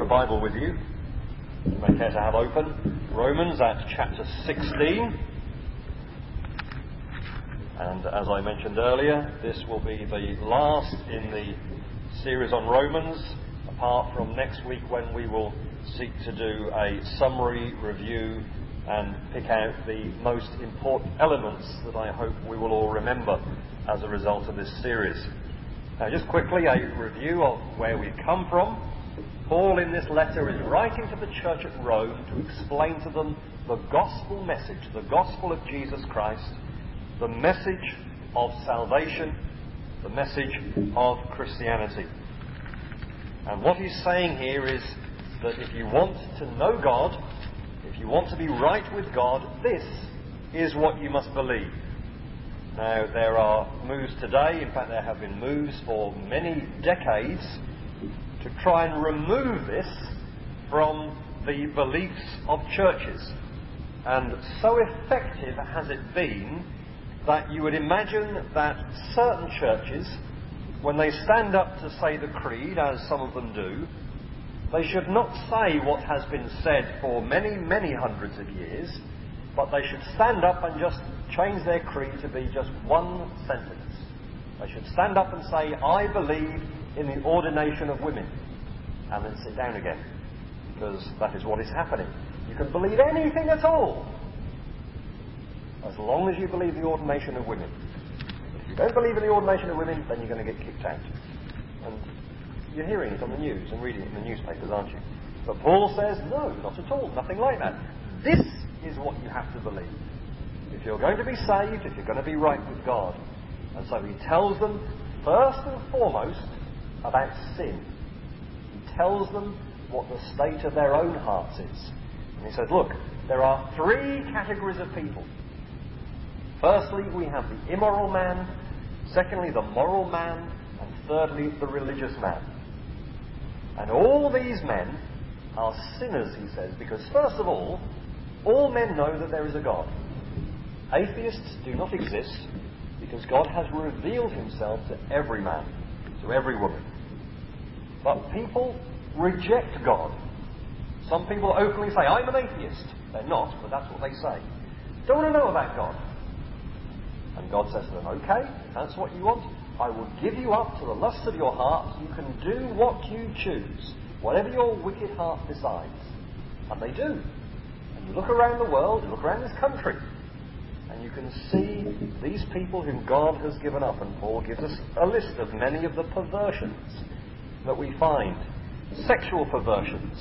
Bible with you, you may care to have open Romans at chapter 16. And as I mentioned earlier, this will be the last in the series on Romans, apart from next week when we will seek to do a summary review and pick out the most important elements that I hope we will all remember as a result of this series. Now, just quickly, a review of where we've come from. Paul in this letter is writing to the church at Rome to explain to them the gospel message, the gospel of Jesus Christ, the message of salvation, the message of Christianity. And what he's saying here is that if you want to know God, if you want to be right with God, this is what you must believe. Now, there are moves today, in fact there have been moves for many decades, to try and remove this from the beliefs of churches. And so effective has it been that you would imagine that certain churches, when they stand up to say the creed, as some of them do, they should not say what has been said for many, many hundreds of years, but they should stand up and just change their creed to be just one sentence. They should stand up and say, I believe in the ordination of women, and then sit down again, because that is what is happening. You can believe anything at all, as long as you believe the ordination of women. If you don't believe in the ordination of women, then you're going to get kicked out. And you're hearing it on the news and reading it in the newspapers, aren't you? But Paul says, no, not at all, nothing like that. This is what you have to believe if you're going to be saved, if you're going to be right with God. And so he tells them, first and foremost, about sin. He tells them what the state of their own hearts is. And he says, look, there are three categories of people. Firstly, we have the immoral man. Secondly, the moral man. And thirdly, the religious man. And all these men are sinners, he says, because first of all men know that there is a God. Atheists do not exist because God has revealed himself to every man, to every woman. But people reject God. Some people openly say, I'm an atheist. They're not, but that's what they say. Don't want to know about God. And God says to them, okay, if that's what you want, I will give you up to the lusts of your heart. You can do what you choose, whatever your wicked heart decides. And they do. And you look around the world, you look around this country, and you can see these people whom God has given up. And Paul gives us a list of many of the perversions that we find. Sexual perversions.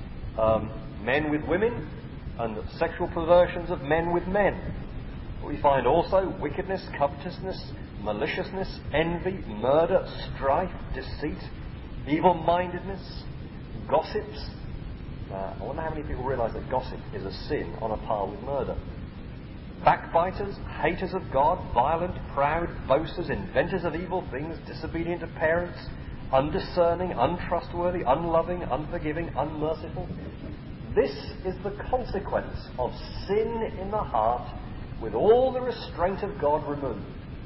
Men with women, and sexual perversions of men with men. We find also wickedness, covetousness, maliciousness, envy, murder, strife, deceit, evil-mindedness, gossips. I wonder how many people realise that gossip is a sin on a par with murder. Backbiters, haters of God, violent, proud, boasters, inventors of evil things, disobedient to parents, undiscerning, untrustworthy, unloving, unforgiving, unmerciful. This is the consequence of sin in the heart with all the restraint of God removed.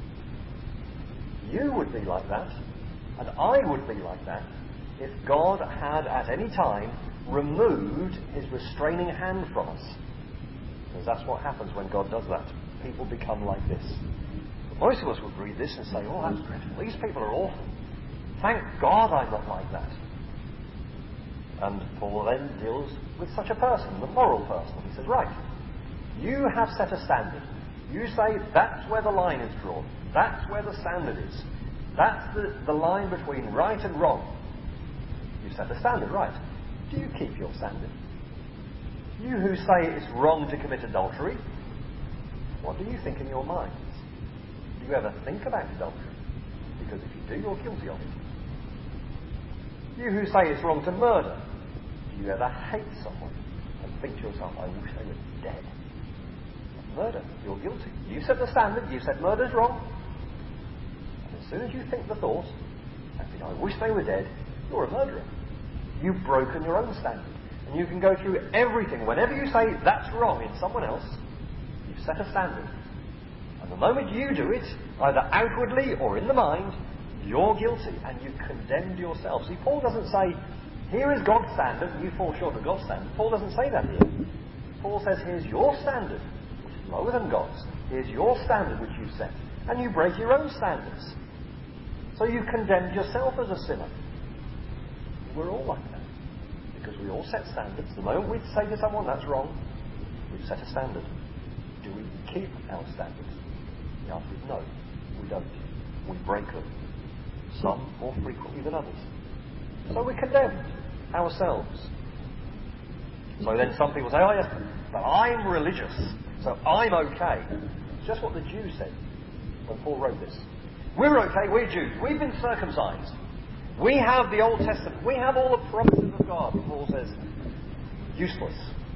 You would be like that, and I would be like that, if God had at any time removed his restraining hand from us. Because that's what happens when God does that. People become like this. But most of us would read this and say, oh, that's dreadful. These people are awful. Thank God I'm not like that. And Paul then deals with such a person, the moral person. He says, right, you have set a standard. You say that's where the line is drawn. That's where the standard is. That's the line between right and wrong. You set a standard, right. Do you keep your standard? You who say it's wrong to commit adultery, what do you think in your minds? Do you ever think about adultery? Because if you do, you're guilty of it. You who say it's wrong to murder, do you ever hate someone and think to yourself, I wish they were dead? Murder, you're guilty. You set the standard, you said murder's wrong. And as soon as you think the thought, and think, I wish they were dead, you're a murderer. You've broken your own standard. And you can go through everything. Whenever you say that's wrong in someone else, you've set a standard. And the moment you do it, either outwardly or in the mind, you're guilty and you've condemned yourself. See, Paul doesn't say, Here is God's standard, and you fall short of God's standard. Paul doesn't say that here. Paul says, here's your standard, which is lower than God's. Here's your standard which you set. And you break your own standards. So you've condemned yourself as a sinner. We're all like that. Because we all set standards. The moment we say to someone, that's wrong, we've set a standard. Do we keep our standards? The answer is no, we don't. We break them. Some more frequently than others. So we condemn ourselves. So then some people say, oh yes, but I'm religious, so I'm okay. It's just what the Jews said when Paul wrote this. We're okay, we're Jews. We've been circumcised. We have the Old Testament. We have all the promises of God. Paul says, useless.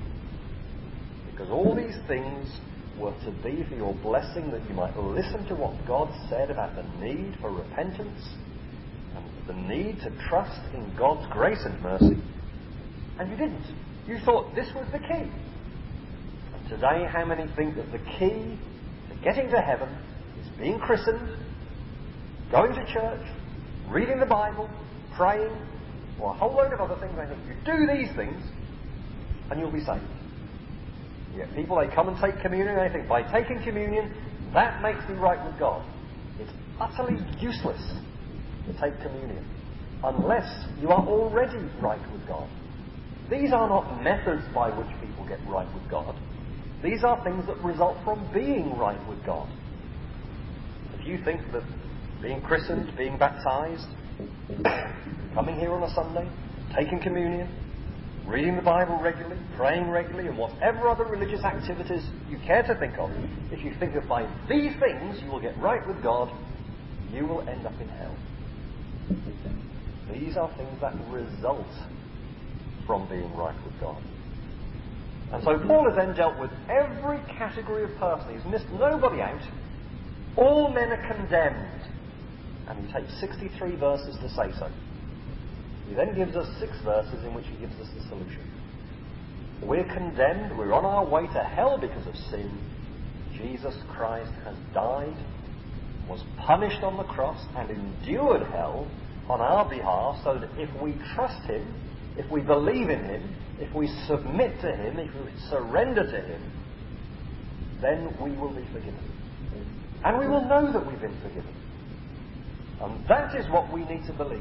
Because all these things were to be for your blessing, that you might listen to what God said about the need for repentance and the need to trust in God's grace and mercy. And you didn't. You thought this was the key. And today, how many think that the key to getting to heaven is being christened, going to church, reading the Bible, praying, or a whole load of other things? They think you do these things and you'll be saved. Yet people, they come and take communion, and they think by taking communion, that makes me right with God. It's utterly useless to take communion unless you are already right with God. These are not methods by which people get right with God. These are things that result from being right with God. If you think that being christened, being baptized, coming here on a Sunday, taking communion, reading the Bible regularly, praying regularly, and whatever other religious activities you care to think of, if you think that by these things you will get right with God, you will end up in hell. These are things that result from being right with God. And so Paul has then dealt with every category of person. He's missed nobody out. All men are condemned. And he takes 63 verses to say so. He then gives us 6 verses in which he gives us the solution. We're condemned. We're on our way to hell because of sin. Jesus Christ has died, was punished on the cross, and endured hell on our behalf, so that if we trust him, if we believe in him, if we submit to him, if we surrender to him, then we will be forgiven. And we will know that we've been forgiven. And that is what we need to believe.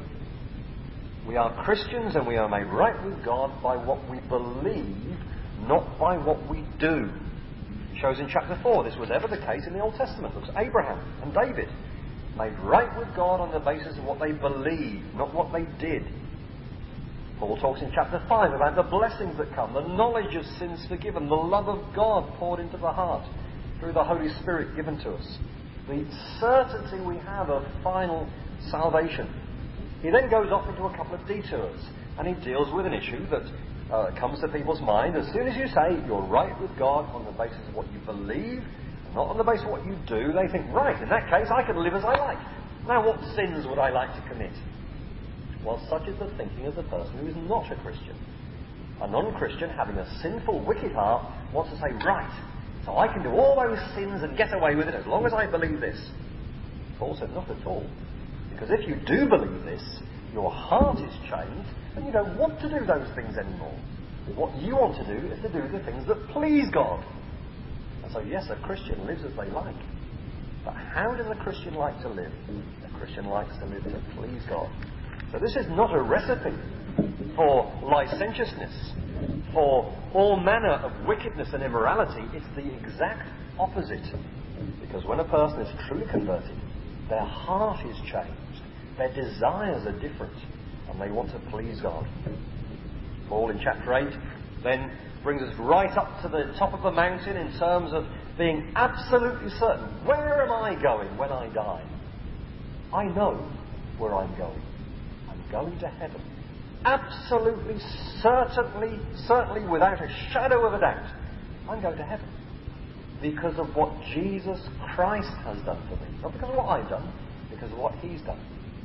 We are Christians and we are made right with God by what we believe, not by what we do. It shows in chapter 4 this was ever the case in the Old Testament. Look at Abraham and David. Made right with God on the basis of what they believed, not what they did. Paul talks in chapter 5 about the blessings that come, the knowledge of sins forgiven, the love of God poured into the heart through the Holy Spirit given to us, the certainty we have of final salvation. He then goes off into a couple of detours, and he deals with an issue that comes to people's mind. As soon as you say you're right with God on the basis of what you believe, not on the basis of what you do, they think, right, in that case I can live as I like. Now what sins would I like to commit? Well, such is the thinking of the person who is not a Christian. A non-Christian, having a sinful, wicked heart, wants to say, right, so I can do all those sins and get away with it as long as I believe this. Paul said, not at all. Because if you do believe this, your heart is changed, and you don't want to do those things anymore. What you want to do is to do the things that please God. And so, yes, a Christian lives as they like. But how does a Christian like to live? A Christian likes to live to please God. So this is not a recipe for licentiousness, for all manner of wickedness and immorality. It's the exact opposite. Because when a person is truly converted, their heart is changed, their desires are different, and they want to please God. Paul in chapter 8 then brings us right up to the top of the mountain in terms of being absolutely certain. Where am I going when I die? I know where I'm going. I'm going to heaven. Absolutely, certainly, without a shadow of a doubt, I'm going to heaven. Because of what Jesus Christ has done for me. Not because of what I've done, because of what he's done.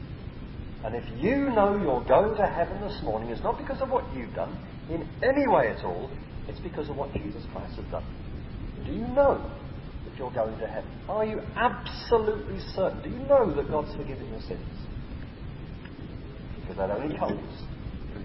And if you know you're going to heaven this morning, it's not because of what you've done in any way at all, it's because of what Jesus Christ has done. Do you know that you're going to heaven? Are you absolutely certain? Do you know that God's forgiven your sins? Because that only comes through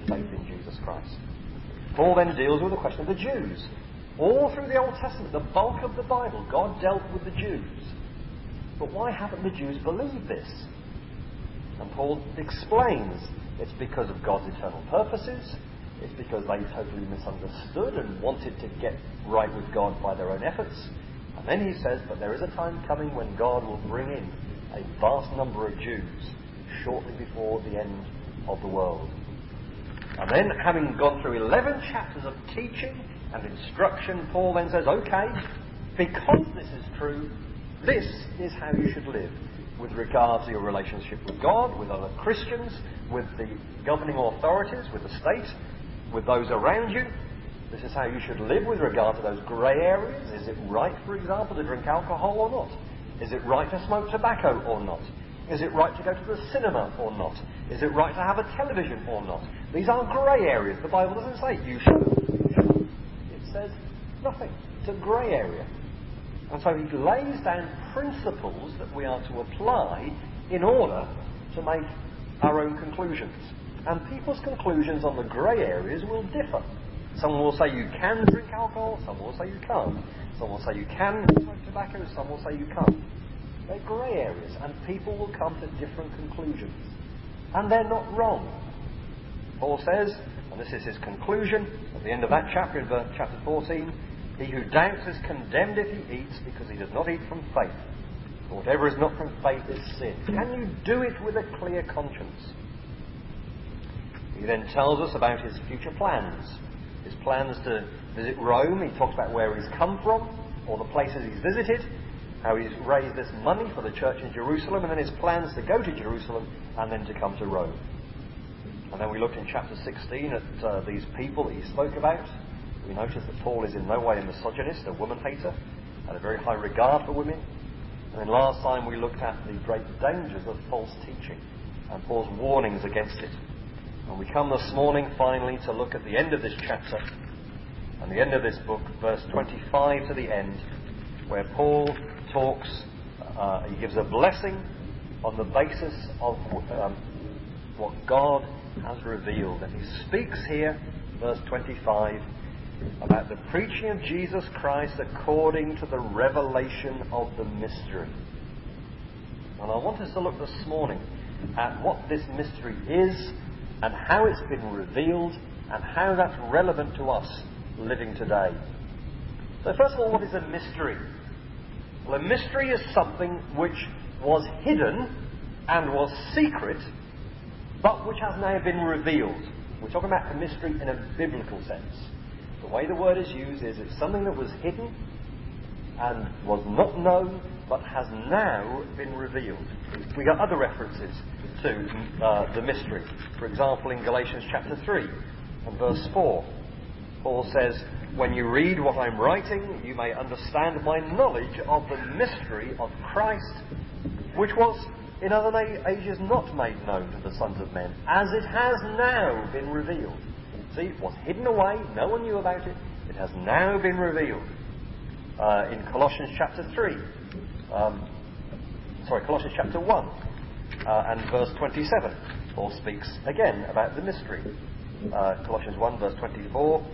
faith in Jesus Christ. Paul then deals with the question of the Jews. All through the Old Testament, the bulk of the Bible, God dealt with the Jews. But why haven't the Jews believed this? And Paul explains it's because of God's eternal purposes. It's because they totally misunderstood and wanted to get right with God by their own efforts. And then he says, but there is a time coming when God will bring in a vast number of Jews shortly before the end of the world. And then, having gone through 11 chapters of teaching and instruction, Paul then says, okay, because this is true, this is how you should live with regard to your relationship with God, with other Christians, with the governing authorities, with the state, with those around you. This is how you should live with regard to those grey areas. Is it right, for example, to drink alcohol or not? Is it right to smoke tobacco or not? Is it right to go to the cinema or not? Is it right to have a television or not? These are grey areas. The Bible doesn't say you should. It says nothing. It's a grey area. And so he lays down principles that we are to apply in order to make our own conclusions. And people's conclusions on the grey areas will differ. Some will say you can drink alcohol, some will say you can't. Some will say you can smoke tobacco, some will say you can't. They're grey areas, and people will come to different conclusions. And they're not wrong. Paul says, and this is his conclusion, at the end of that chapter, in chapter 14, he who doubts is condemned if he eats, because he does not eat from faith. For whatever is not from faith is sin. Can you do it with a clear conscience? He then tells us about his future plans. His plans to visit Rome. He talks about where he's come from, or the places he's visited, how he's raised this money for the church in Jerusalem, and then his plans to go to Jerusalem and then to come to Rome. And then we looked in chapter 16 at these people that he spoke about. We noticed that Paul is in no way a misogynist, a woman-hater, had a very high regard for women. And then last time we looked at the great dangers of false teaching and Paul's warnings against it. And we come this morning finally to look at the end of this chapter and the end of this book, verse 25 to the end, where Paul talks, he gives a blessing on the basis of what God has revealed. And he speaks here, verse 25, about the preaching of Jesus Christ according to the revelation of the mystery. And I want us to look this morning at what this mystery is and how it's been revealed and how that's relevant to us living today. So first of all, what is a mystery? Well, a mystery is something which was hidden and was secret, but which has now been revealed. We're talking about a mystery in a biblical sense. The way the word is used is it's something that was hidden and was not known, but has now been revealed. We got other references to the mystery. For example, in Galatians chapter 3 and verse 4, Paul says, when you read what I'm writing, you may understand my knowledge of the mystery of Christ, which was in other ages not made known to the sons of men, as it has now been revealed. See, it was hidden away, no one knew about it, it has now been revealed. In Colossians chapter 3, Colossians chapter 1 and verse 27, Paul speaks again about the mystery. Colossians 1 verse 24,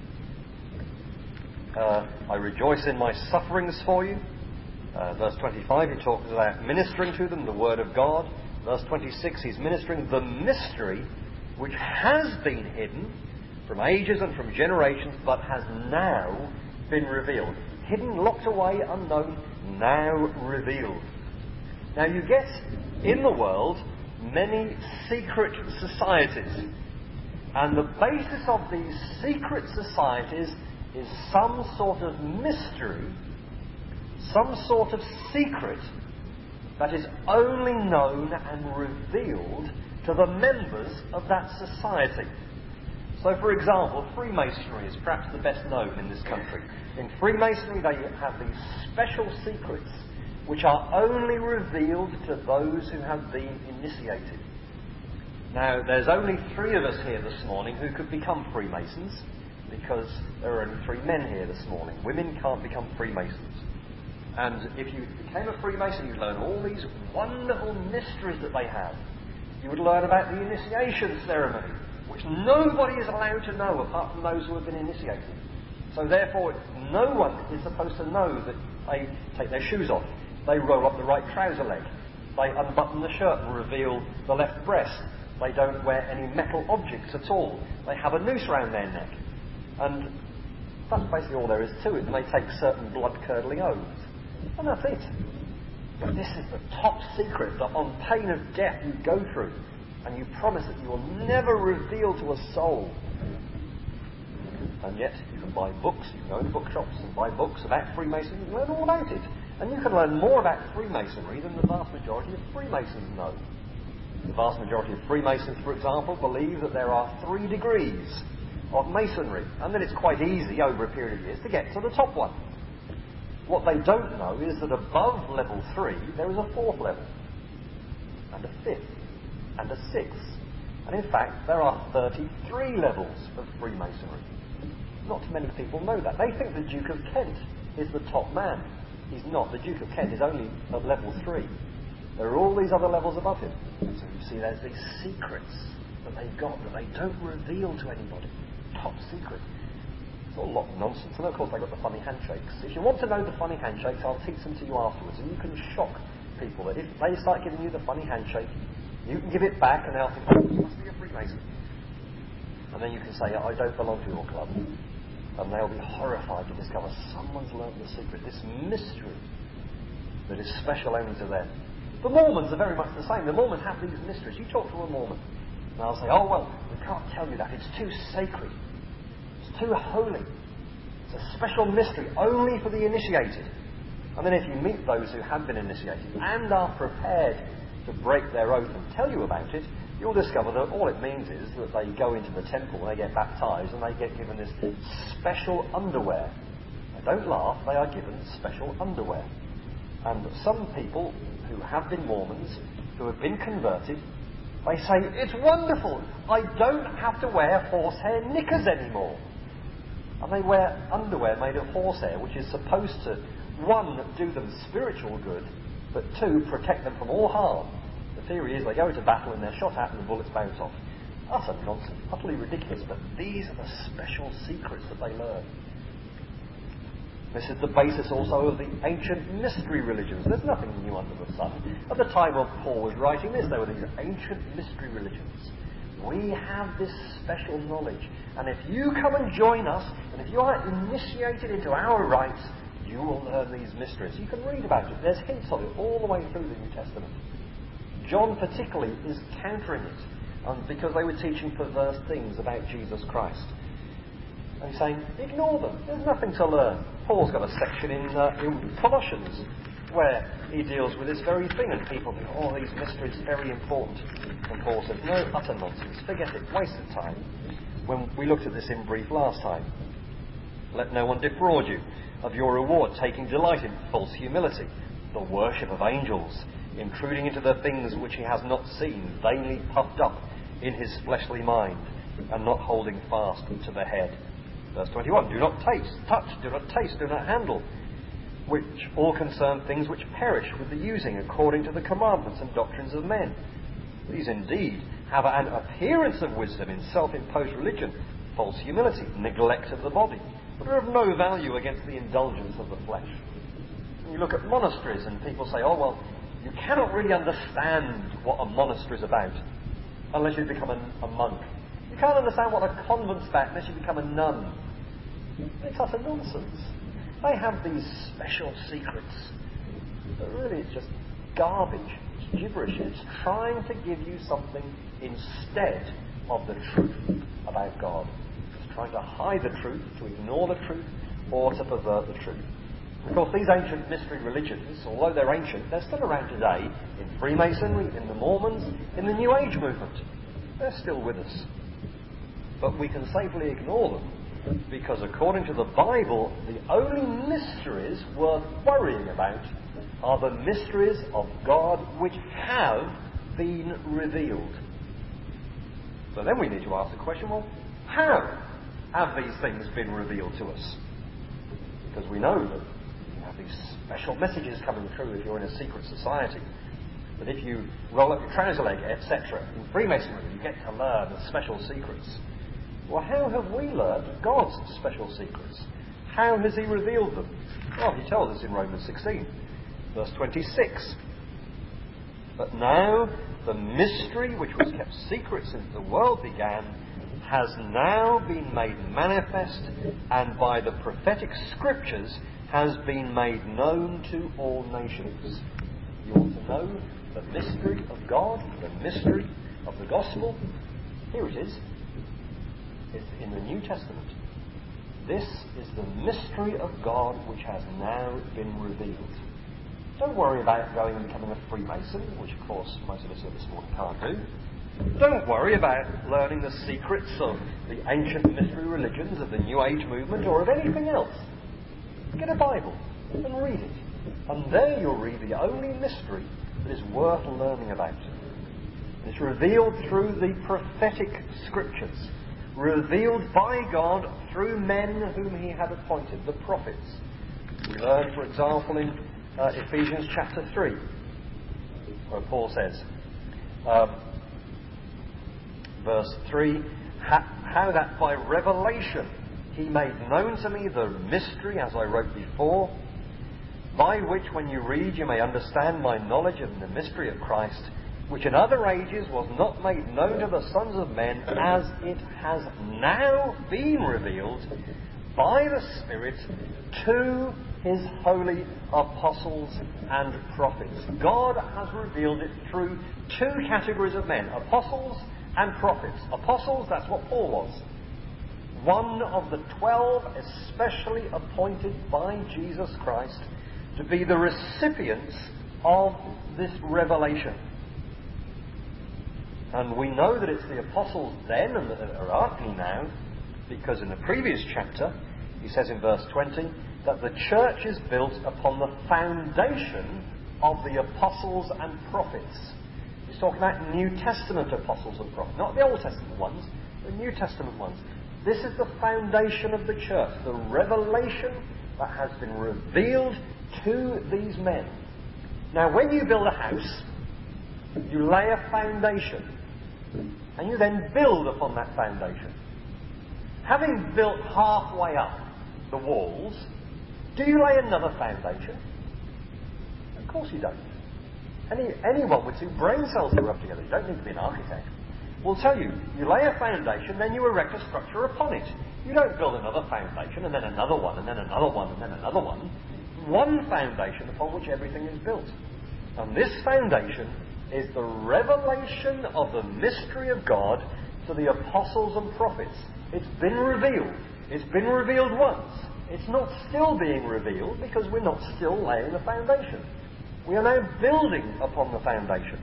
I rejoice in my sufferings for you. Verse 25, he talks about ministering to them the word of God. Verse 26, he's ministering the mystery which has been hidden from ages and from generations, but has now been revealed. Hidden, locked away, unknown, now revealed. Now you get in the world many secret societies, and the basis of these secret societies is some sort of mystery, some sort of secret that is only known and revealed to the members of that society. So, for example, Freemasonry is perhaps the best known in this country. In Freemasonry, they have these special secrets which are only revealed to those who have been initiated. Now, there's only 3 of us here this morning who could become Freemasons, because there are only 3 men here this morning. Women can't become Freemasons. And if you became a Freemason, you'd learn all these wonderful mysteries that they have. You would learn about the initiation ceremony, which nobody is allowed to know apart from those who have been initiated. So therefore, no one is supposed to know that they take their shoes off, they roll up the right trouser leg, they unbutton the shirt and reveal the left breast, they don't wear any metal objects at all, they have a noose round their neck. And that's basically all there is to it. And they take certain blood-curdling oaths. And that's it. But this is the top secret that on pain of death you go through. And you promise that you will never reveal to a soul. And yet you can buy books, you can go into bookshops and buy books about Freemasonry, you can learn all about it. And you can learn more about Freemasonry than the vast majority of Freemasons know. The vast majority of Freemasons, for example, believe that there are 3 degrees of Masonry, and then it's quite easy over a period of years to get to the top one. What they don't know is that above level 3 there is a 4th level, and a 5th, and a 6th, and in fact there are 33 levels of Freemasonry. Not many people know that. They think the Duke of Kent is the top man. He's not. The Duke of Kent is only at level 3. There are all these other levels above him. So you see there's these secrets that they've got that they don't reveal to anybody. Top secret. It's all a lot of nonsense. And of course they've got the funny handshakes. If you want to know the funny handshakes, I'll teach them to you afterwards. And you can shock people that if they start giving you the funny handshake, you can give it back and they'll think, oh, you must be a Freemason. And then you can say, I don't belong to your club. And they'll be horrified to discover someone's learned the secret, this mystery that is special only to them. The Mormons are very much the same. The Mormons have these mysteries. You talk to a Mormon, and they'll say, oh, well, we can't tell you that. It's too sacred. It's too holy. It's a special mystery only for the initiated. And then if you meet those who have been initiated and are prepared to break their oath and tell you about it, you'll discover that all it means is that they go into the temple and they get baptized and they get given this special underwear. They don't laugh, they are given special underwear. And some people who have been Mormons, who have been converted, they say, it's wonderful, I don't have to wear horsehair knickers anymore. And they wear underwear made of horsehair, which is supposed to, 1, do them spiritual good, but 2, protect them from all harm. The theory is they go into battle and they're shot at and the bullets bounce off. Utter nonsense, utterly ridiculous, but these are the special secrets that they learn. This is the basis also of the ancient mystery religions. There's nothing new under the sun. At the time when Paul was writing this, there were these ancient mystery religions. We have this special knowledge. And if you come and join us, and if you are initiated into our rites, you will learn these mysteries. You can read about it. There's hints of it all the way through the New Testament. John particularly is countering it, because they were teaching perverse things about Jesus Christ. And he's saying, ignore them. There's nothing to learn. Paul's got a section in Colossians where he deals with this very thing, and people think, oh, these mysteries are very important. And Paul says, no, utter nonsense. Forget it. Waste of time. When we looked at this in brief last time. Let no one defraud you of your reward, taking delight in false humility, the worship of angels, intruding into the things which he has not seen, vainly puffed up in his fleshly mind, and not holding fast to the head. Verse 21, do not touch, do not taste, do not handle, which all concern things which perish with the using according to the commandments and doctrines of men. These indeed have an appearance of wisdom in self-imposed religion, false humility, neglect of the body, but are of no value against the indulgence of the flesh. And you look at monasteries and people say, oh well, you cannot really understand what a monastery is about unless you become a monk. You can't understand what a convent's about unless you become a nun. It's utter nonsense. They have these special secrets, but really it's just garbage. It's gibberish. It's trying to give you something instead of the truth about God. It's trying to hide the truth, to ignore the truth, or to pervert the truth. Of course, these ancient mystery religions, although they're ancient, they're still around today in Freemasonry, in the Mormons, in the New Age movement. They're still with us. But we can safely ignore them because according to the Bible, the only mysteries worth worrying about are the mysteries of God which have been revealed. So then we need to ask the question, well, how have these things been revealed to us? Because we know that you have these special messages coming through if you're in a secret society. that if you roll up your trouser leg, etc., in Freemasonry you get to learn the special secrets. Well, how have we learned God's special secrets? How has he revealed them? Well, he tells us in Romans 16, verse 26. But now the mystery which was kept secret since the world began has now been made manifest, and by the prophetic scriptures has been made known to all nations. You want to know the mystery of God, the mystery of the gospel? Here it is. It's in the New Testament. This is the mystery of God which has now been revealed. Don't worry about going and becoming a Freemason, which of course most of us here this morning can't do. Don't worry about learning the secrets of the ancient mystery religions of the New Age movement or of anything else. Get a Bible and read it. And there you'll read the only mystery that is worth learning about. It's revealed through the prophetic scriptures, revealed by God through men whom he had appointed, the prophets. We learn, for example, in Ephesians chapter 3, where Paul says, verse 3, how that by revelation he made known to me the mystery, as I wrote before, by which when you read you may understand my knowledge of the mystery of Christ, which in other ages was not made known to the sons of men, as it has now been revealed by the Spirit to his holy apostles and prophets. God has revealed it through two categories of men, apostles and prophets. Apostles, that's what Paul was. One of the 12 especially appointed by Jesus Christ to be the recipients of this revelation. And we know that it's the apostles then and that are arguing now, because in the previous chapter, he says in verse 20, that the church is built upon the foundation of the apostles and prophets. He's talking about New Testament apostles and prophets, not the Old Testament ones, the New Testament ones. This is the foundation of the church, the revelation that has been revealed to these men. Now, when you build a house, you lay a foundation, and you then build upon that foundation. Having built halfway up the walls, do you lay another foundation? Of course you don't. Anyone with two brain cells to rub together, you don't need to be an architect, will tell you, you lay a foundation, then you erect a structure upon it. You don't build another foundation, and then another one, and then another one, and then another one. One foundation upon which everything is built. And this foundation is the revelation of the mystery of God to the apostles and prophets. It's been revealed. It's been revealed once. It's not still being revealed because we're not still laying the foundation. We are now building upon the foundation.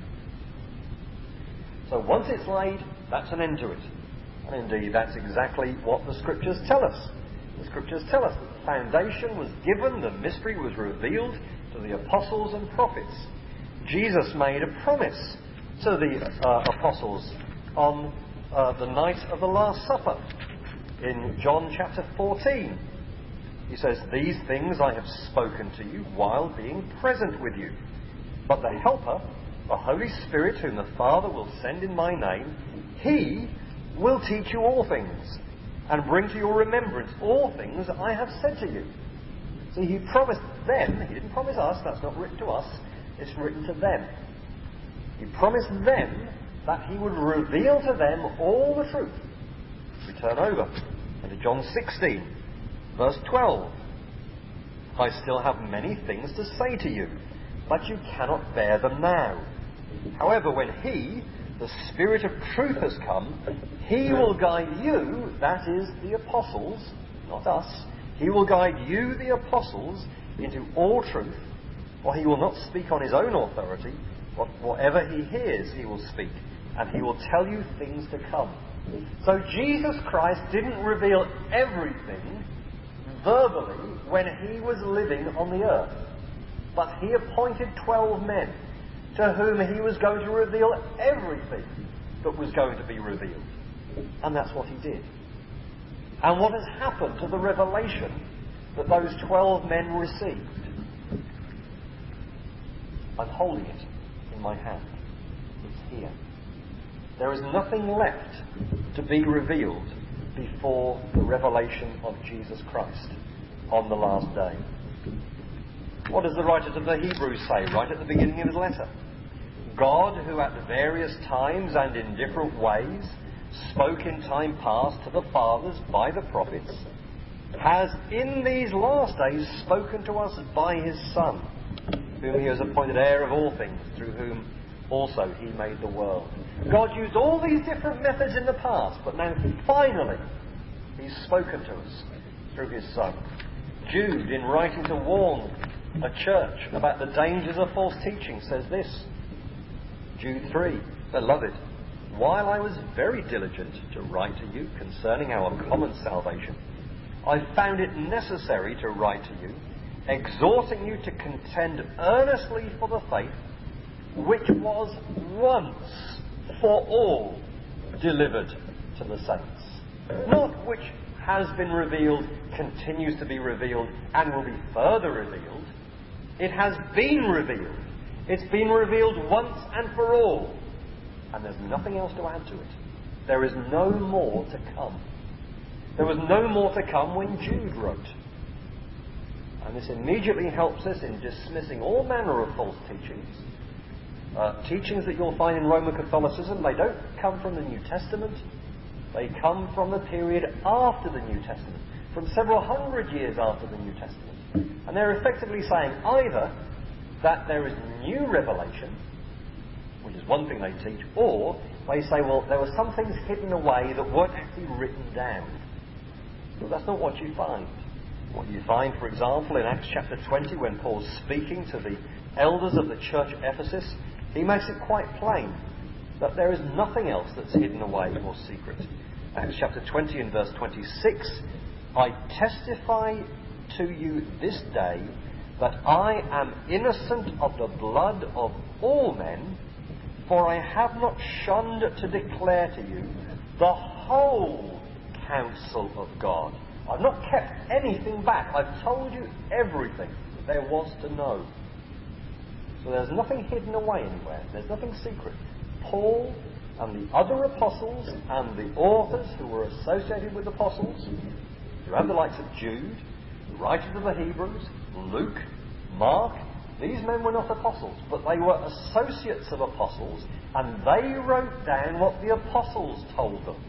So once it's laid, that's an end to it. And indeed, that's exactly what the Scriptures tell us. The Scriptures tell us that the foundation was given, the mystery was revealed to the apostles and prophets. Jesus made a promise to the apostles on the night of the Last Supper in John chapter 14. He says, "These things I have spoken to you while being present with you. But the Helper, the Holy Spirit, whom the Father will send in my name, he will teach you all things and bring to your remembrance all things I have said to you." See, he promised them, he didn't promise us, that's not written to us, it's written to them. He promised them that he would reveal to them all the truth. We turn over into John 16, verse 12. "I still have many things to say to you, but you cannot bear them now. However, when he, the Spirit of truth, has come, he will guide you," that is, the apostles, not us, "he will guide you, the apostles, into all truth, for he will not speak on his own authority, but whatever he hears he will speak, and he will tell you things to come." So Jesus Christ didn't reveal everything verbally when he was living on the earth, but he appointed 12 men to whom he was going to reveal everything that was going to be revealed. And that's what he did. And what has happened to the revelation that those 12 men received? I'm holding it in my hand. It's here. There is nothing left to be revealed before the revelation of Jesus Christ on the last day. What does the writer to the Hebrews say right at the beginning of his letter? God, who at various times and in different ways spoke in time past to the fathers by the prophets, has in these last days spoken to us by his Son, whom he has appointed heir of all things, through whom also he made the world. God used all these different methods in the past, but now finally he's spoken to us through his Son. Jude, in writing to warn a church about the dangers of false teaching, says this, Jude 3, Beloved, while I was very diligent to write to you concerning our common salvation, I found it necessary to write to you, exhorting you to contend earnestly for the faith which was once for all delivered to the saints. Not which has been revealed, continues to be revealed, and will be further revealed. It has been revealed. It's been revealed once and for all. And there's nothing else to add to it. There is no more to come. There was no more to come when Jude wrote. And this immediately helps us in dismissing all manner of false teachings. Teachings that you'll find in Roman Catholicism, they don't come from the New Testament. They come from the period after the New Testament, from several hundred years after the New Testament. And they're effectively saying either that there is new revelation, which is one thing they teach, or they say, well, there were some things hidden away that weren't actually written down. But that's not what you find. What you find, for example, in Acts chapter 20, when Paul's speaking to the elders of the church at Ephesus, he makes it quite plain that there is nothing else that's hidden away or secret. Acts chapter 20 and verse 26, I testify to you this day that I am innocent of the blood of all men, for I have not shunned to declare to you the whole counsel of God. I've not kept anything back. I've told you everything that there was to know. So there's nothing hidden away anywhere. There's nothing secret. Paul and the other apostles and the authors who were associated with apostles, you have the likes of Jude, the writers of the Hebrews, Luke, Mark. These men were not apostles, but they were associates of apostles, and they wrote down what the apostles told them.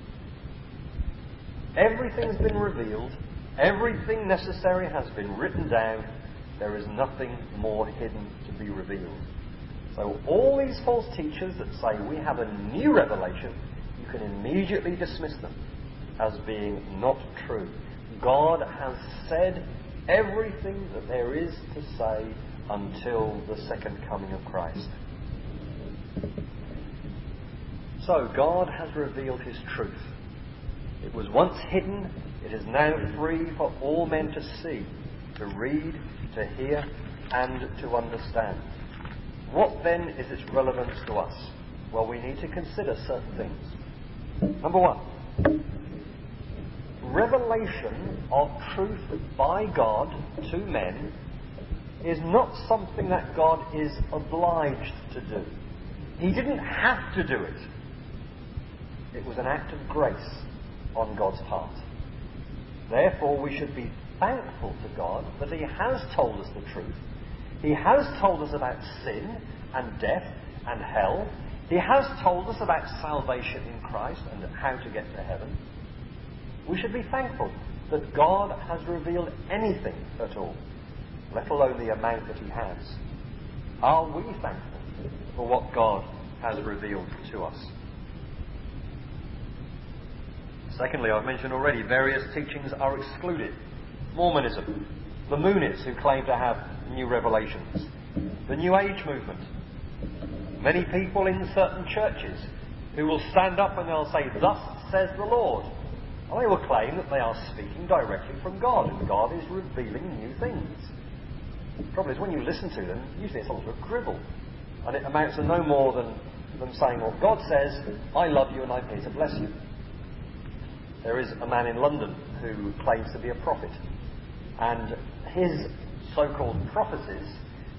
Everything's been revealed. Everything necessary has been written down. There is nothing more hidden to be revealed. So all these false teachers that say we have a new revelation, you can immediately dismiss them as being not true. God has said everything that there is to say until the second coming of Christ. So God has revealed his truth. It was once hidden. It is now free for all men to see, to read, to hear, and to understand. What then is its relevance to us? Well, we need to consider certain things. Number one, revelation of truth by God to men is not something that God is obliged to do. He didn't have to do it. It was an act of grace on God's part. Therefore, we should be thankful to God that he has told us the truth. He has told us about sin and death and hell. He has told us about salvation in Christ and how to get to heaven. We should be thankful that God has revealed anything at all, let alone the amount that he has. Are we thankful for what God has revealed to us? Secondly, I've mentioned already, various teachings are excluded. Mormonism, the Moonists who claim to have new revelations, the New Age movement, many people in certain churches who will stand up and they'll say, "Thus says the Lord." And they will claim that they are speaking directly from God and God is revealing new things. The problem is when you listen to them, usually it's a lot of drivel. And it amounts to no more than them saying, well, God says, I love you and I'm here to bless you. There is a man in London who claims to be a prophet. And his so-called prophecies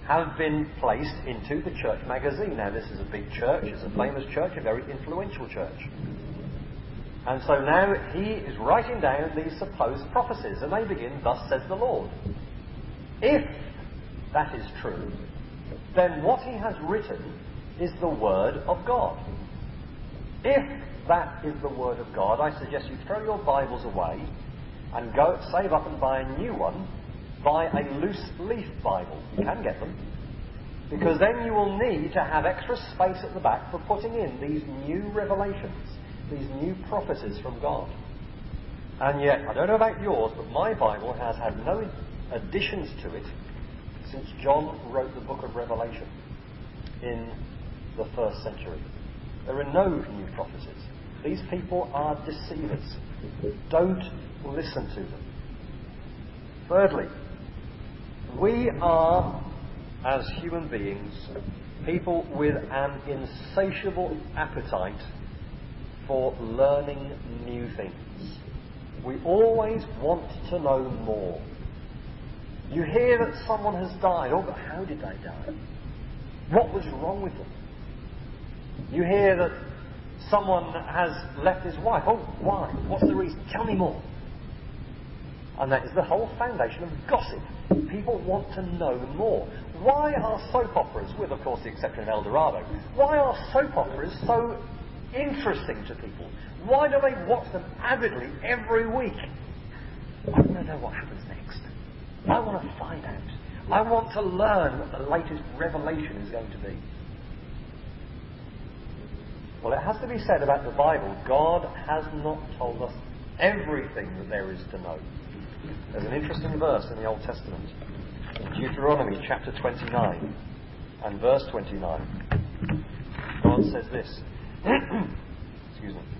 have been placed into the church magazine. Now, this is a big church, it's a famous church, a very influential church. And so now he is writing down these supposed prophecies, and they begin, "Thus says the Lord." If that is true, then what he has written is the Word of God. If that is the Word of God, I suggest you throw your Bibles away and go save up and buy a new one. Buy a loose leaf Bible. You can get them. Because then you will need to have extra space at the back for putting in these new revelations, these new prophecies from God. And yet, I don't know about yours, but my Bible has had no additions to it since John wrote the book of Revelation in the 1st century. There are no new prophecies. These people are deceivers. Don't listen to them. Thirdly, we are, as human beings, people with an insatiable appetite for learning new things. We always want to know more. You hear that someone has died. Oh, but how did they die? What was wrong with them? You hear that someone has left his wife. Oh, why? What's the reason? Tell me more. And that is the whole foundation of gossip. People want to know more. Why are soap operas, with of course the exception of El Dorado, why are soap operas so interesting to people? Why do they watch them avidly every week? I want to know what happens next. I want to find out. I want to learn what the latest revelation is going to be. Well, it has to be said about the Bible, God has not told us everything that there is to know. There's an interesting verse in the Old Testament, in Deuteronomy chapter 29 and verse 29. God says this. Excuse me.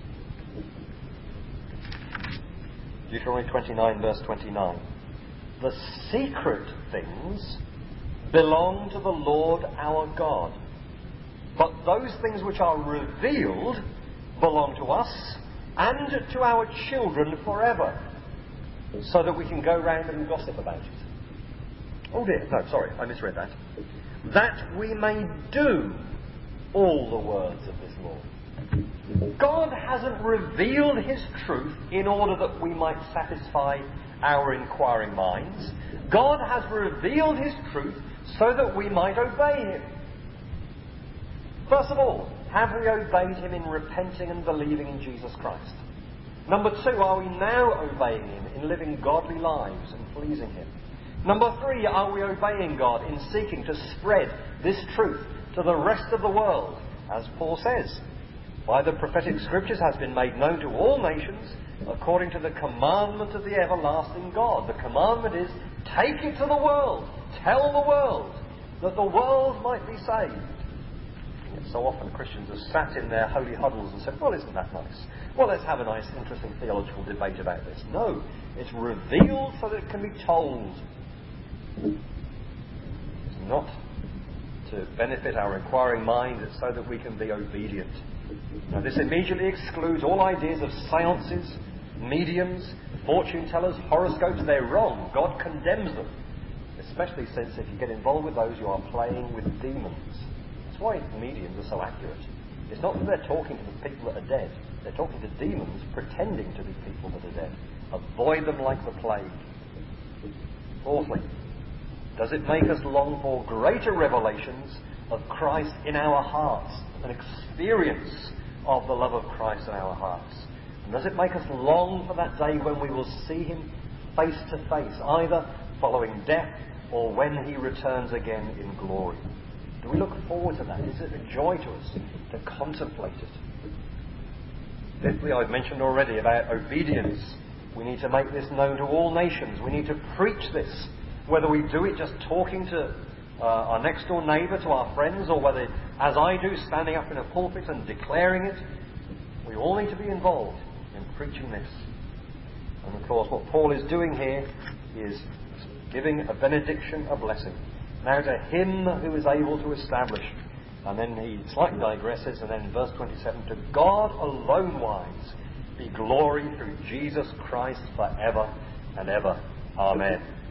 Deuteronomy 29 verse 29. The secret things belong to the Lord our God, but those things which are revealed belong to us and to our children forever, so that we can go round and gossip about it. Oh dear, no, sorry, I misread that. That we may do all the words of this law. God hasn't revealed His truth in order that we might satisfy our inquiring minds. God has revealed His truth so that we might obey Him. First of all, have we obeyed Him in repenting and believing in Jesus Christ? Number two, are we now obeying Him in living godly lives and pleasing Him? Number three, are we obeying God in seeking to spread this truth to the rest of the world? As Paul says, by the prophetic scriptures has been made known to all nations according to the commandment of the everlasting God. The commandment is, take it to the world. Tell the world that the world might be saved. And so often Christians have sat in their holy huddles and said, well, isn't that nice? Well, let's have a nice, interesting theological debate about this. No, it's revealed so that it can be told. It's not to benefit our inquiring mind, it's so that we can be obedient. Now, this immediately excludes all ideas of seances, mediums, fortune tellers, horoscopes. They're wrong. God condemns them. Especially since if you get involved with those, you are playing with demons. That's why mediums are so accurate. It's not that they're talking to the people that are dead. They're talking to demons pretending to be people that are dead. Avoid them like the plague. Fourthly, does it make us long for greater revelations of Christ in our hearts? An experience of the love of Christ in our hearts. And does it make us long for that day when we will see Him face to face, either following death or when He returns again in glory? Do we look forward to that? Is it a joy to us to contemplate it? Fifthly, I've mentioned already about obedience. We need to make this known to all nations. We need to preach this. Whether we do it just talking to our next door neighbour, to our friends, or whether, as I do, standing up in a pulpit and declaring it, we all need to be involved in preaching this. And of course what Paul is doing here is giving a benediction, a blessing. Now to Him who is able to establish. And then he slightly digresses, and then in verse 27, to God alone wise be glory through Jesus Christ forever and ever. Amen.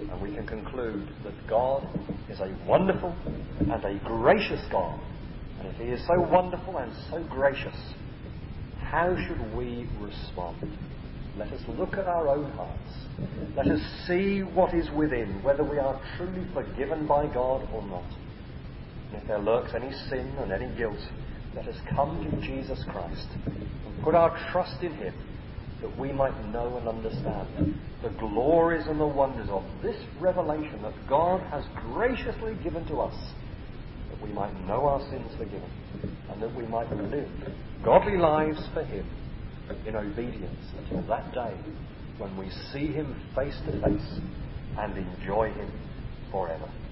And we can conclude that God is a wonderful and a gracious God. And if He is so wonderful and so gracious, how should we respond? Let us look at our own hearts. Let us see what is within, whether we are truly forgiven by God or not. And if there lurks any sin and any guilt, let us come to Jesus Christ and put our trust in Him, that we might know and understand the glories and the wonders of this revelation that God has graciously given to us, that we might know our sins forgiven, and that we might live godly lives for Him in obedience until that day when we see Him face to face and enjoy Him forever.